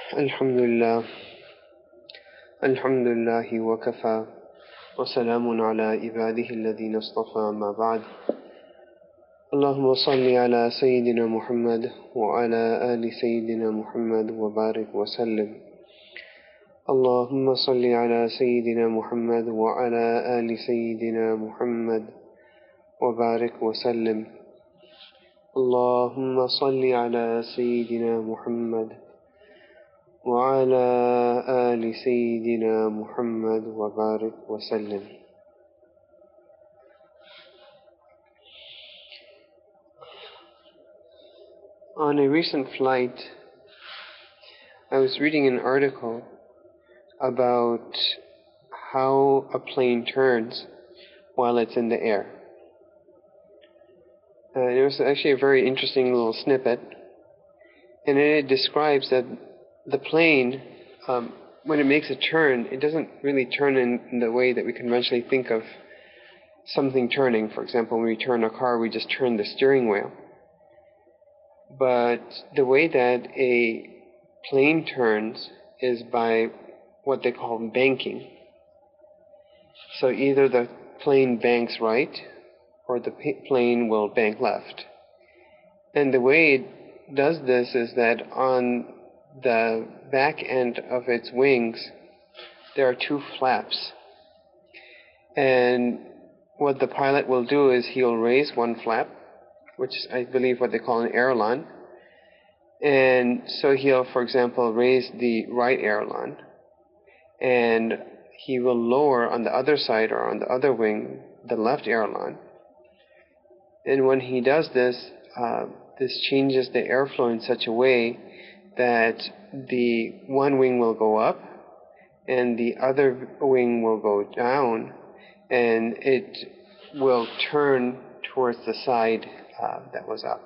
Alhamdulillah, Alhamdulillahi wa kafa, wa salamun ala ibadihi alladhina astafa, ma ba'd. Allahumma salli ala Sayyidina Muhammad wa ala ali Sayyidina Muhammad wa barik wa sallim. Allahumma salli ala Sayyidina Muhammad wa ala ali Sayyidina Muhammad wa barik wa sallim. Allahumma salli ala Sayyidina Muhammad وعلى آل سيدنا محمد وبارك وسلم. On a recent flight, I was reading an article about how a plane turns while it's in the air. It was actually a very interesting little snippet, and it describes that the plane, when it makes a turn, it doesn't really turn in the way that we conventionally think of something turning. For example, when we turn a car, we just turn the steering wheel. But the way that a plane turns is by what they call banking. So either the plane banks right, or the plane will bank left. And the way it does this is that on the back end of its wings, there are two flaps. And what the pilot will do is he'll raise one flap, which is, I believe, what they call an aileron. And so he'll, for example, raise the right aileron, and he will lower on the other side or on the other wing the left aileron. And when he does this, this changes the airflow in such a way that the one wing will go up and the other wing will go down, and it will turn towards the side that was up.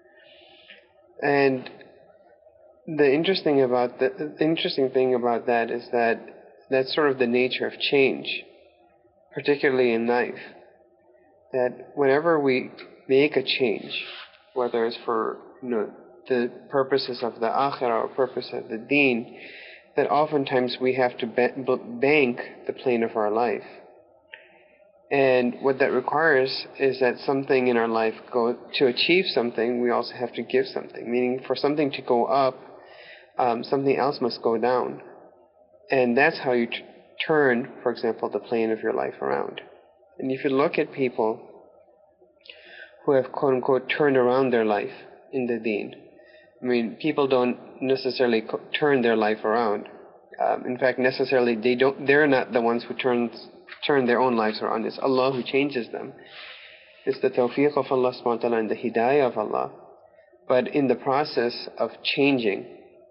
And the interesting thing about that is that that's sort of the nature of change, particularly in life. That whenever we make a change, whether it's for the purposes of the akhirah or purpose of the deen, that oftentimes we have to bank the plane of our life. And what that requires is that something in our life to achieve something, we also have to give something. Meaning, for something to go up, something else must go down. And that's how you turn, for example, the plane of your life around. And if you look at people who have quote-unquote turned around their life in the deen, I mean, people don't necessarily turn their life around. In fact, necessarily they're not the ones who turn their own lives around. It's Allah who changes them. It's the tawfiq of Allah subhanahu wa ta'ala and the hidayah of Allah. But in the process of changing,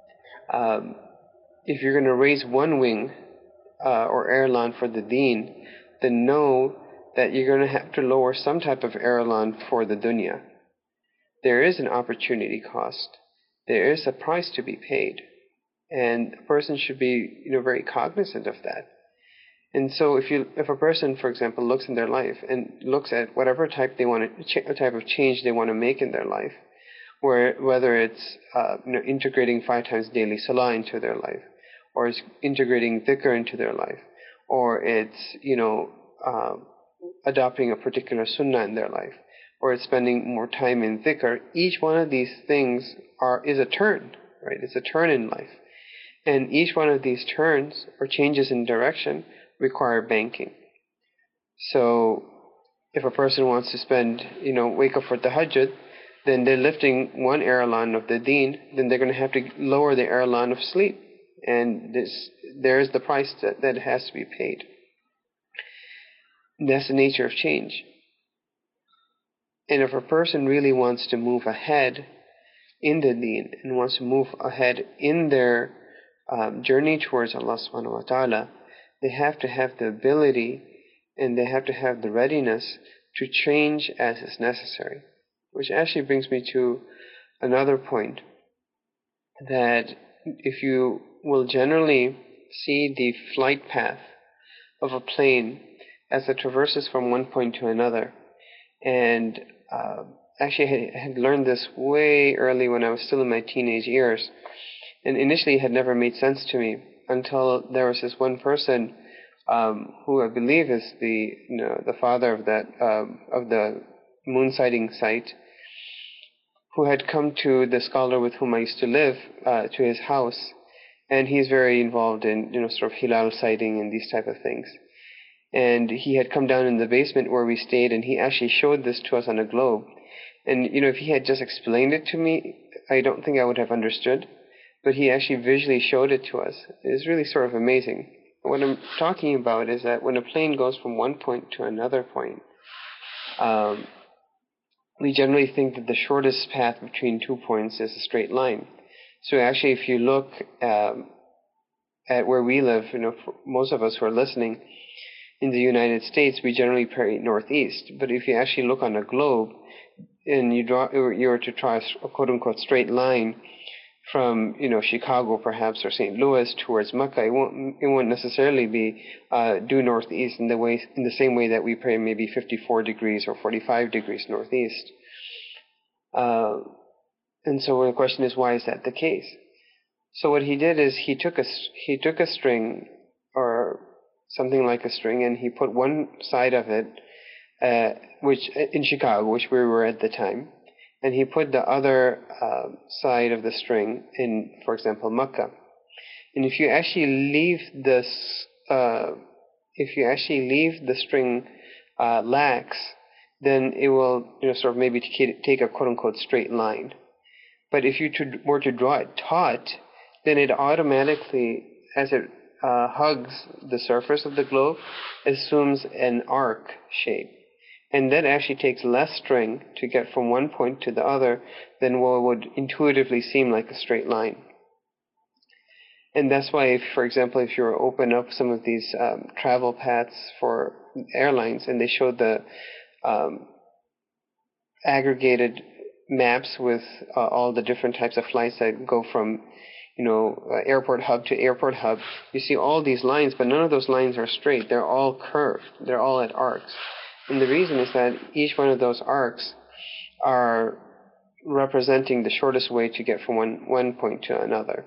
if you're going to raise one wing or aileron for the deen, then know that you're going to have to lower some type of aileron for the dunya. There is an opportunity cost. There is a price to be paid, and a person should be, very cognizant of that. And so, if a person, for example, looks in their life and looks at whatever type of change they want to make in their life, whether it's integrating 5 times daily salah into their life, or it's integrating dhikr into their life, or it's adopting a particular sunnah in their life, or it's spending more time in dhikr, each one of these things is a turn, right? It's a turn in life. And each one of these turns or changes in direction require banking. So if a person wants to wake up for tahajjud, then they're lifting one aileron of the deen, then they're going to have to lower the aileron of sleep. And there is the price that has to be paid. And that's the nature of change. And if a person really wants to move ahead in the deen and wants to move ahead in their journey towards Allah subhanahu wa ta'ala, they have to have the ability and they have to have the readiness to change as is necessary. Which actually brings me to another point, that if you will generally see the flight path of a plane as it traverses from one point to another, and actually I had learned this way early when I was still in my teenage years, And initially it had never made sense to me until there was this one person who I believe is the father of the moon sighting site, who had come to the scholar with whom I used to live to his house, and he's very involved in sort of hilal sighting and these type of things. And he had come down in the basement where we stayed, and he actually showed this to us on a globe. And if he had just explained it to me, I don't think I would have understood. But he actually visually showed it to us. It's really sort of amazing. What I'm talking about is that when a plane goes from one point to another point, we generally think that the shortest path between 2 points is a straight line. So actually, if you look at where we live, for most of us who are listening, in the United States, we generally pray northeast. But if you actually look on a globe and you were to draw a quote-unquote straight line from Chicago perhaps or St. Louis towards Mecca, it won't necessarily be due northeast in the same way that we pray maybe 54 degrees or 45 degrees northeast. And so the question is, why is that the case? So what he did is he took a string, or something like a string, and he put one side of it, which in Chicago, which we were at the time, and he put the other side of the string in, for example, Mecca. And if you actually leave the string lax, then it will sort of maybe take a quote-unquote straight line. But if you were to draw it taut, then it automatically, as it hugs the surface of the globe, assumes an arc shape. And that actually takes less string to get from one point to the other than what would intuitively seem like a straight line. And that's why, for example, if you were to open up some of these travel paths for airlines, and they showed the aggregated maps with all the different types of flights that go from airport hub to airport hub, you see all these lines, but none of those lines are straight. They're all curved. They're all at arcs. And the reason is that each one of those arcs are representing the shortest way to get from one point to another.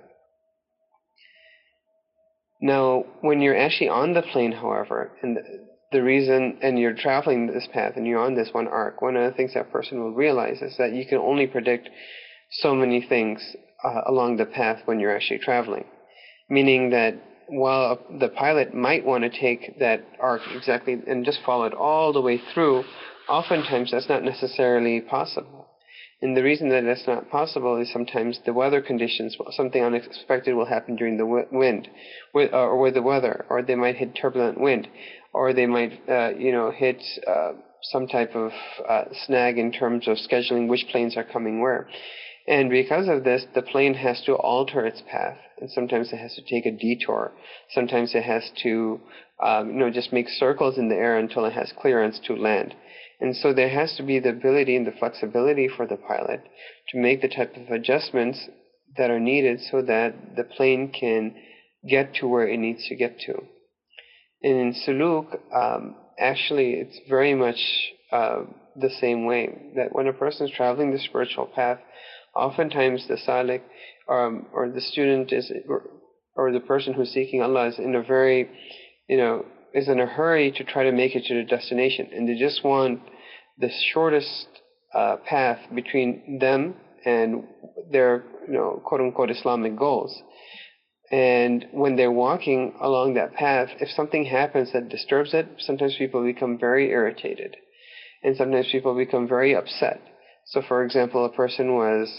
Now, when you're actually on the plane, however, and the reason, and you're traveling this path and you're on this one arc, one of the things that person will realize is that you can only predict so many things along the path when you're actually traveling. Meaning that while the pilot might want to take that arc exactly and just follow it all the way through, oftentimes that's not necessarily possible. And the reason that that's not possible is sometimes the weather conditions, something unexpected will happen during the wind, or with the weather, or they might hit turbulent wind, or they might, hit some type of snag in terms of scheduling which planes are coming where. And because of this, the plane has to alter its path, and sometimes it has to take a detour. Sometimes it has to, just make circles in the air until it has clearance to land. And so there has to be the ability and the flexibility for the pilot to make the type of adjustments that are needed so that the plane can get to where it needs to get to. And in Suluk, actually, it's very much the same way, that when a person is traveling the spiritual path, oftentimes the salik or the student or the person who's seeking Allah is in a very, is in a hurry to try to make it to the destination, and they just want the shortest path between them and their, quote-unquote Islamic goals. And when they're walking along that path, if something happens that disturbs it, sometimes people become very irritated, and sometimes people become very upset. So, for example, a person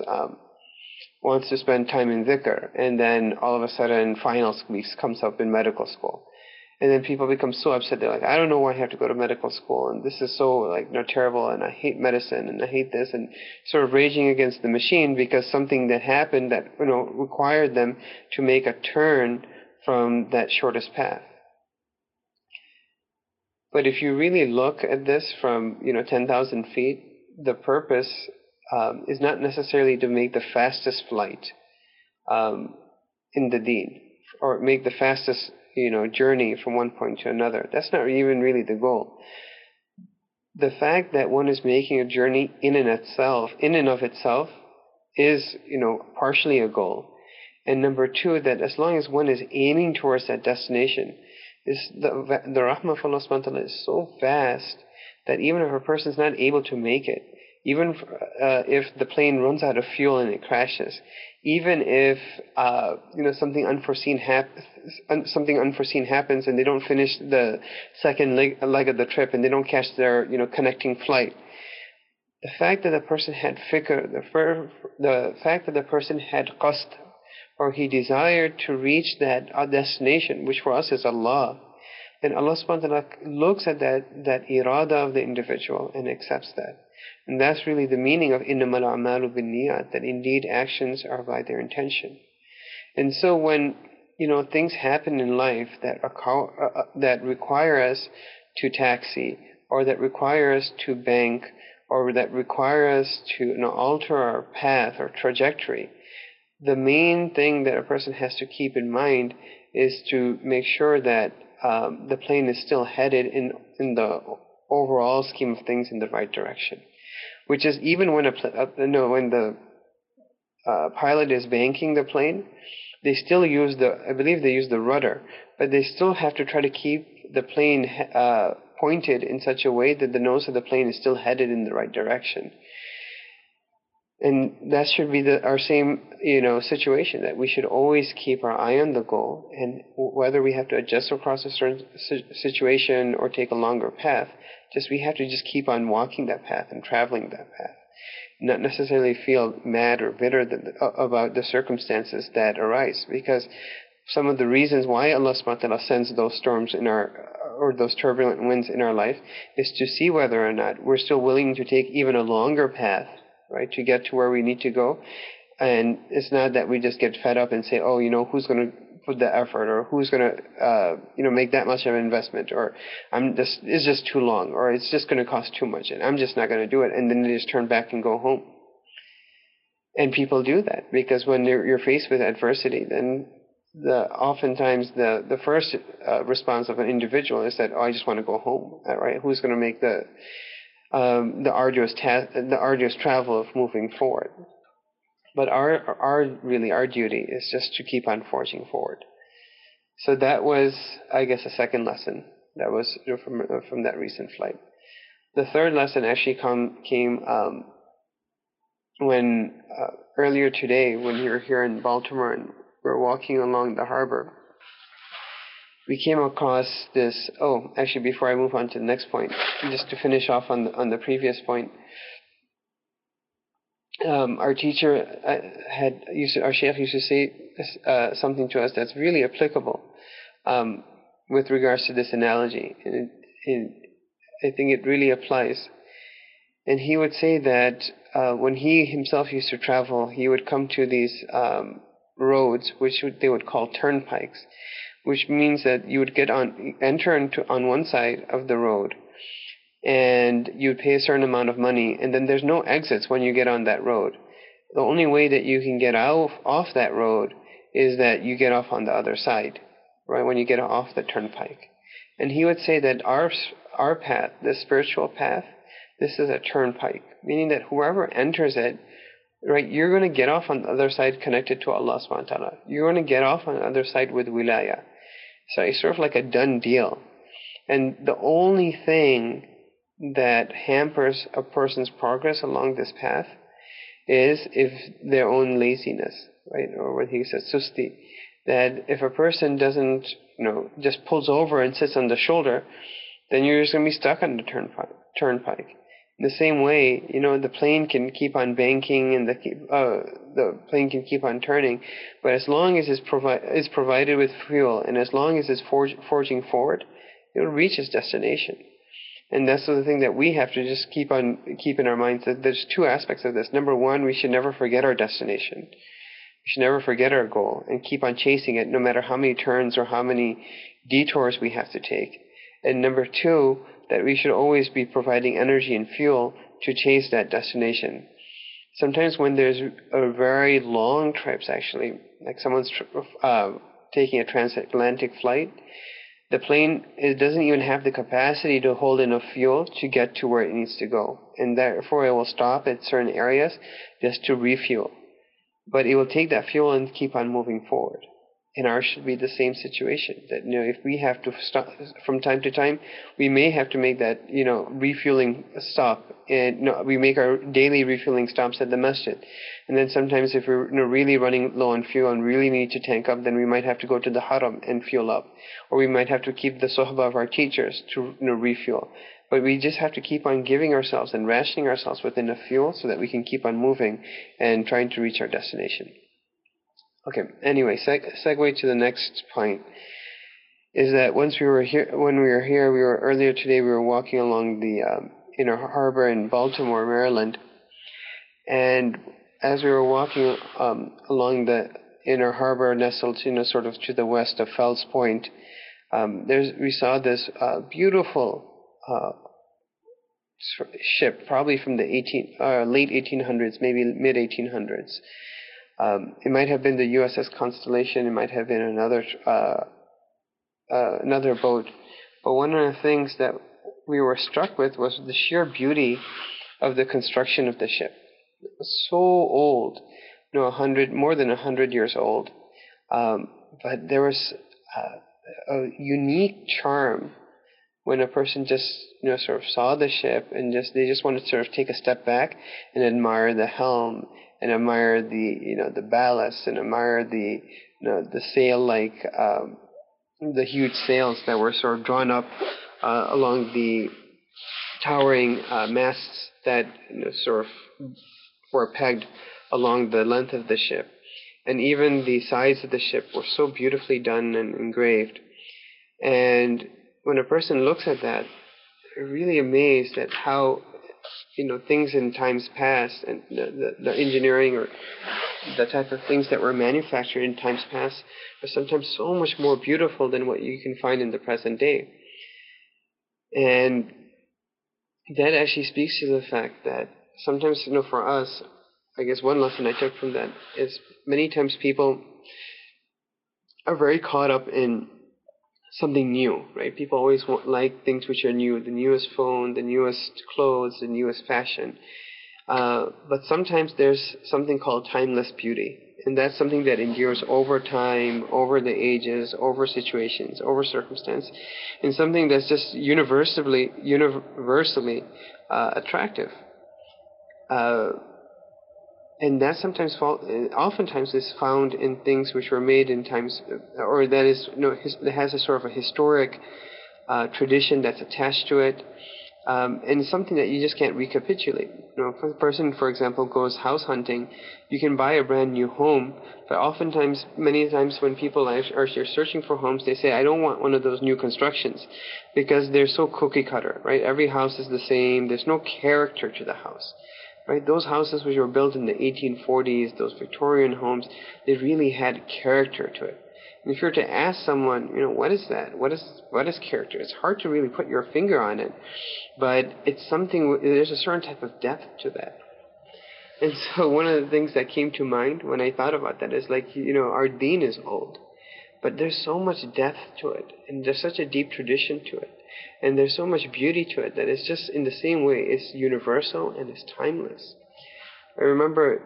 wants to spend time in dhikr, and then all of a sudden finals week comes up in medical school. And then people become so upset, they're like, I don't know why I have to go to medical school, and this is so terrible, and I hate medicine, and I hate this, and sort of raging against the machine because something that happened that required them to make a turn from that shortest path. But if you really look at this from 10,000 feet, the purpose is not necessarily to make the fastest flight in the deen, or make the fastest journey from one point to another. That's not even really the goal. The fact that one is making a journey in and of itself is partially a goal. And number two, that as long as one is aiming towards that destination, the rahmah of Allah subhanahu wa ta'ala is so vast that even if a person is not able to make it, even if the plane runs out of fuel and it crashes, even if something unforeseen happens and they don't finish the second leg of the trip and they don't catch their connecting flight, the fact that the person had fikr, the fact that the person had qasd, or he desired to reach that destination, which for us is Allah, then Allah subhanahu wa ta'ala looks at that irada of the individual and accepts that. And that's really the meaning of innamal a'malu binniyat, that indeed actions are by their intention. And so when things happen in life that require us to taxi, or that require us to bank, or that require us to alter our path or trajectory, the main thing that a person has to keep in mind is to make sure that the plane is still headed in the overall scheme of things in the right direction. Which is even when the pilot is banking the plane, they still use the rudder, but they still have to try to keep the plane pointed in such a way that the nose of the plane is still headed in the right direction. And that should be our same, situation, that we should always keep our eye on the goal, and whether we have to adjust across a certain situation or take a longer path, we have to just keep on walking that path and traveling that path. Not necessarily feel mad or bitter about the circumstances that arise, because some of the reasons why Allah subhanahu wa ta'ala sends those storms or those turbulent winds in our life is to see whether or not we're still willing to take even a longer path, right, to get to where we need to go. And it's not that we just get fed up and say, who's going to put the effort, or who's going to, make that much of an investment, or it's just too long, or it's just going to cost too much, and I'm just not going to do it, and then they just turn back and go home. And people do that because when you're faced with adversity, then oftentimes the first response of an individual is that, I just want to go home, right? Who's going to make the arduous travel of moving forward? But our duty is just to keep on forging forward. So that was, I guess, a second lesson that was from that recent flight. The third lesson actually came when earlier today, when we were here in Baltimore and we were walking along the harbor, we came across this. Actually, before I move on to the next point, just to finish off on the previous point. Our teacher our sheikh used to say something to us that's really applicable with regards to this analogy, and I think it really applies. And he would say that when he himself used to travel, he would come to these roads, which they would call turnpikes, which means that you would enter on one side of the road, and you'd pay a certain amount of money, and then there's no exits when you get on that road. The only way that you can get off that road is that you get off on the other side, right, when you get off the turnpike. And he would say that our path, the spiritual path, this is a turnpike, meaning that whoever enters it, right, you're going to get off on the other side connected to Allah subhanahu wa ta'ala. You're going to get off on the other side with wilaya. So it's sort of like a done deal. And the only thing that hampers a person's progress along this path is if their own laziness, right, or what he says, susti, that if a person doesn't, just pulls over and sits on the shoulder, then you're just going to be stuck on the turnpike. In the same way, the plane can keep on banking and the plane can keep on turning, but as long as it's provided with fuel and as long as it's forging forward, it will reach its destination. And that's the thing that we have to just keep in our minds, that there's two aspects of this. Number one, we should never forget our destination. We should never forget our goal and keep on chasing it, no matter how many turns or how many detours we have to take. And number two, that we should always be providing energy and fuel to chase that destination. Sometimes when there's a very long trips, actually, like someone's taking a transatlantic flight, the plane, it doesn't even have the capacity to hold enough fuel to get to where it needs to go. And therefore it will stop at certain areas just to refuel. but it will take that fuel and keep on moving forward. And ours should be the same situation. That if we have to stop from time to time, we may have to make that refueling stop, and we make our daily refueling stops at the masjid. And then sometimes if we're really running low on fuel and really need to tank up, then we might have to go to the haram and fuel up, or we might have to keep the sohbah of our teachers to refuel. But we just have to keep on giving ourselves and rationing ourselves with enough fuel so that we can keep on moving and trying to reach our destination. Okay, anyway, segue to the next point is that when we were here, earlier today, we were walking along the Inner Harbor in Baltimore, Maryland, and as we were walking along the Inner Harbor, nestled sort of to the west of Fells Point, we saw this beautiful ship, probably from the late 1800s, maybe mid 1800s. It might have been the USS Constellation. It might have been another boat. But one of the things that we were struck with was the sheer beauty of the construction of the ship. It was so old, more than 100 years old. But there was a unique charm when a person just sort of saw the ship and they just wanted to sort of take a step back and admire the helm, and admire the ballast, and admire the sail, the huge sails that were sort of drawn up along the towering masts that sort of were pegged along the length of the ship. And even the sides of the ship were so beautifully done and engraved. And when a person looks at that, they're really amazed at how things in times past, and the engineering or the type of things that were manufactured in times past are sometimes so much more beautiful than what you can find in the present day. And that actually speaks to the fact that sometimes, for us, I guess one lesson I took from that is many times people are very caught up in something new, right? People always like things which are new, the newest phone, the newest clothes, the newest fashion. But sometimes there's something called timeless beauty. And that's something that endures over time, over the ages, over situations, over circumstance, and something that's just universally attractive. And that oftentimes is found in things which were made in times, or that has a sort of a historic tradition that's attached to it, and something that you just can't recapitulate. If a person, for example, goes house hunting, you can buy a brand new home, but many times when people are searching for homes, they say, I don't want one of those new constructions, because they're so cookie cutter, right? Every house is the same. There's no character to the house. Right, those houses which were built in the 1840s, those Victorian homes, they really had character to it. And if you were to ask someone, what is that? What is character? It's hard to really put your finger on it, but it's something. There's a certain type of depth to that. And so one of the things that came to mind when I thought about that is our deen is old, but there's so much depth to it, and there's such a deep tradition to it. And there's so much beauty to it that it's just in the same way, it's universal and it's timeless. I remember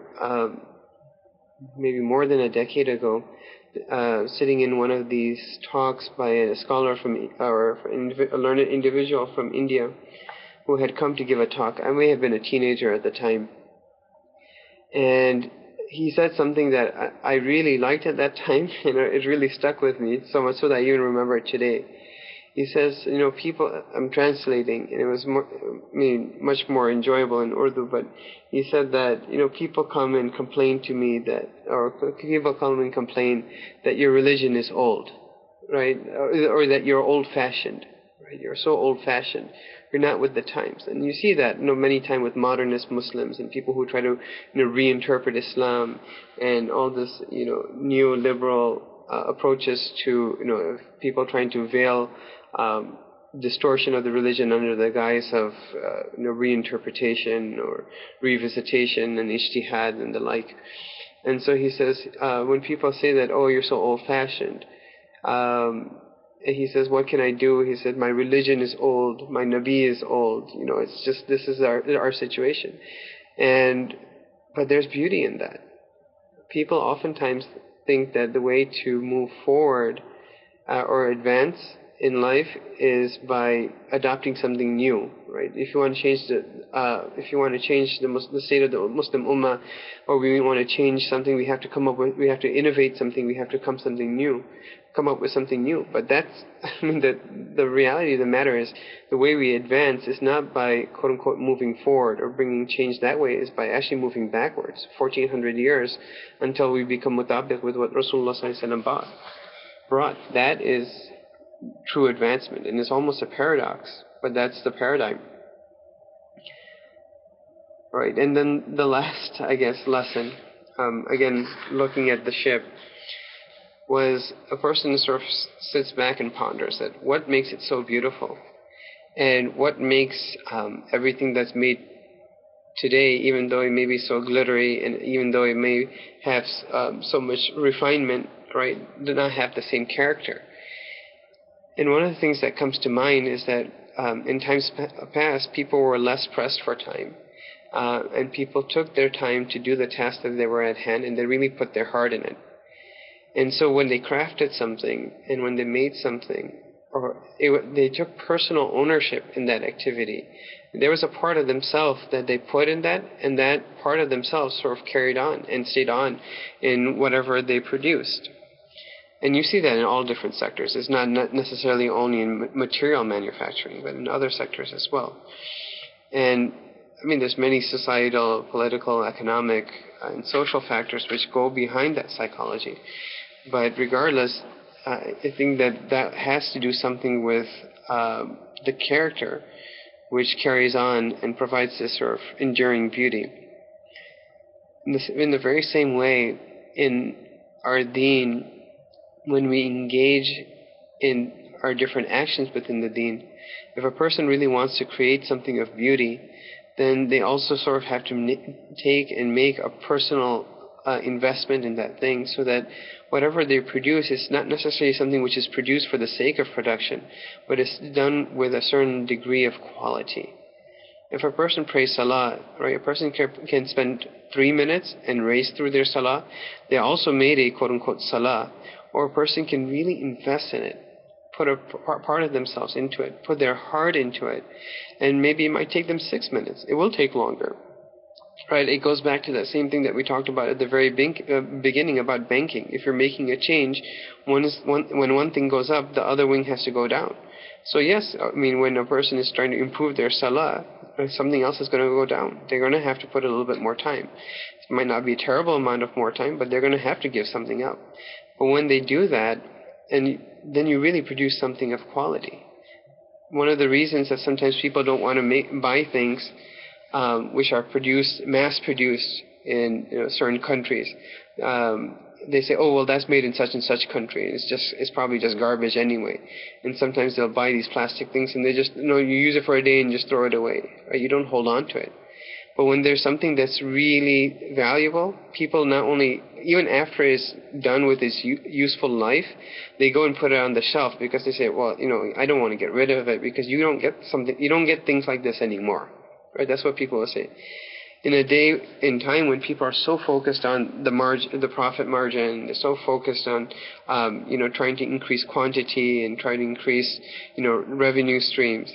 maybe more than a decade ago, sitting in one of these talks by a scholar a learned individual from India who had come to give a talk. I may have been a teenager at the time. And he said something that I really liked at that time, and it really stuck with me, so much so that I even remember it today. He says, people, I'm translating, and it was much more enjoyable in Urdu, but he said that, people come and complain to me people come and complain that your religion is old, right? Or that you're old-fashioned, right? You're so old-fashioned. You're not with the times. And you see that, many times with modernist Muslims and people who try to, reinterpret Islam and all this, neoliberal approaches to, people trying to veil distortion of the religion under the guise of reinterpretation or revisitation and ijtihad and the like. And so he says, when people say that, oh, you're so old-fashioned, he says, what can I do? He said, my religion is old, my Nabi is old, it's just, this is our situation. But there's beauty in that. people oftentimes think that the way to move forward or advance in life is by adopting something new, right? If you want to change the state of the Muslim Ummah, or we want to change something, we have to innovate something, we have to come up with something new. But that's, the reality of the matter is, the way we advance is not by quote unquote moving forward or bringing change that way, is by actually moving backwards 1400 years until we become mutabiq with what Rasulullah sallallahu alaihi wasallam brought. That is true advancement, and it's almost a paradox, but that's the paradigm, right? And then the last, I guess, lesson, again looking at the ship, was a person sort of sits back and ponders that what makes it so beautiful, and what makes everything that's made today, even though it may be so glittery, and even though it may have so much refinement, right, do not have the same character. And one of the things that comes to mind is that in times past, people were less pressed for time, and people took their time to do the task that they were at hand, and they really put their heart in it. And so when they crafted something, and when they made something, they took personal ownership in that activity. There was a part of themselves that they put in that, and that part of themselves sort of carried on and stayed on in whatever they produced. And you see that in all different sectors. It's not necessarily only in material manufacturing, but in other sectors as well. And there's many societal, political, economic, and social factors which go behind that psychology. But regardless, I think that has to do something with the character which carries on and provides this sort of enduring beauty. In the very same way, in our deen, when we engage in our different actions within the deen, if a person really wants to create something of beauty, then they also sort of have to take and make a personal investment in that thing, so that whatever they produce is not necessarily something which is produced for the sake of production, but it's done with a certain degree of quality. If a person prays salah, right, a person can spend 3 minutes and race through their salah, they also made a quote-unquote salah. Or a person can really invest in it, put a part of themselves into it, put their heart into it, and maybe it might take them 6 minutes. It will take longer, right? It goes back to that same thing that we talked about at the very beginning about banking. If you're making a change, when one thing goes up, the other wing has to go down. So yes, when a person is trying to improve their salah, something else is going to go down. They're going to have to put a little bit more time. It might not be a terrible amount of more time, but they're going to have to give something up. But when they do that, and then you really produce something of quality. One of the reasons that sometimes people don't want to buy things which are mass-produced in certain countries, they say, oh, well, that's made in such and such country. It's probably just garbage anyway. And sometimes they'll buy these plastic things, and they just, you use it for a day and just throw it away. Right? You don't hold on to it. But when there's something that's really valuable, people not only, even after it's done with its useful life, they go and put it on the shelf because they say, well, I don't want to get rid of it because you don't get things like this anymore. Right? That's what people will say. In a day, in time when people are so focused on the profit margin, they're so focused on, trying to increase quantity and trying to increase, revenue streams,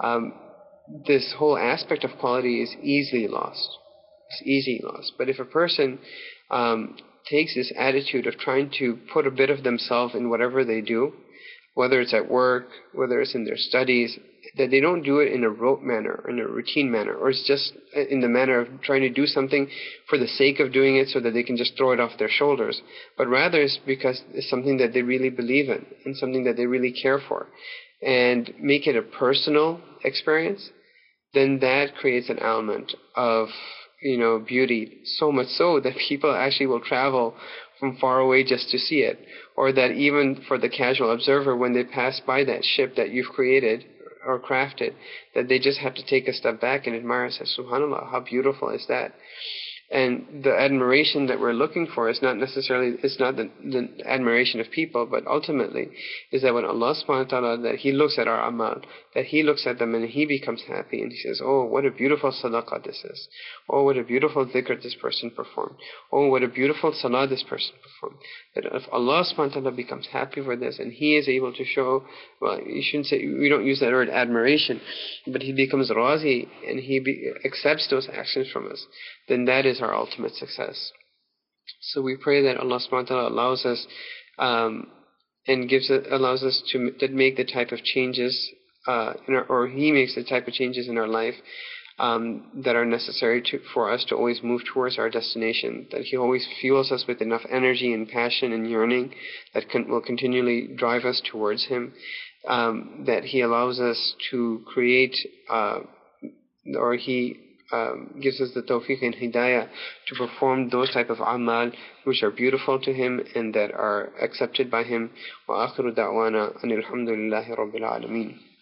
this whole aspect of quality is easily lost. It's easily lost. But if a person takes this attitude of trying to put a bit of themselves in whatever they do, whether it's at work, whether it's in their studies, that they don't do it in a rote manner, in a routine manner, or it's just in the manner of trying to do something for the sake of doing it so that they can just throw it off their shoulders, but rather it's because it's something that they really believe in and something that they really care for, and make it a personal experience, then that creates an element of beauty, so much so that people actually will travel from far away just to see it, or that even for the casual observer, when they pass by that ship that you've created or crafted, that they just have to take a step back and admire and say, subhanAllah, how beautiful is that? And the admiration that we're looking for is not necessarily, it's not the admiration of people, but ultimately is that when Allah subhanahu wa ta'ala, that He looks at our amal, that He looks at them and He becomes happy and He says, oh, what a beautiful sadaqah this is. Oh, what a beautiful dhikr this person performed. Oh, what a beautiful salah this person performed. That if Allah subhanahu wa ta'ala becomes happy for this and He is able to show, well, you shouldn't say, we don't use that word admiration, but He becomes razi and He accepts those actions from us, then that is our ultimate success. So we pray that Allah subhanahu wa ta'ala allows us and allows us to make the type of changes or He makes the type of changes in our life that are necessary for us to always move towards our destination, that He always fuels us with enough energy and passion and yearning that will continually drive us towards Him, that He allows us to create or He gives us the tawfiq and hidayah to perform those type of amal which are beautiful to Him and that are accepted by Him. Wa akhiru da'wana anil hamdulillahi rabbil alameen.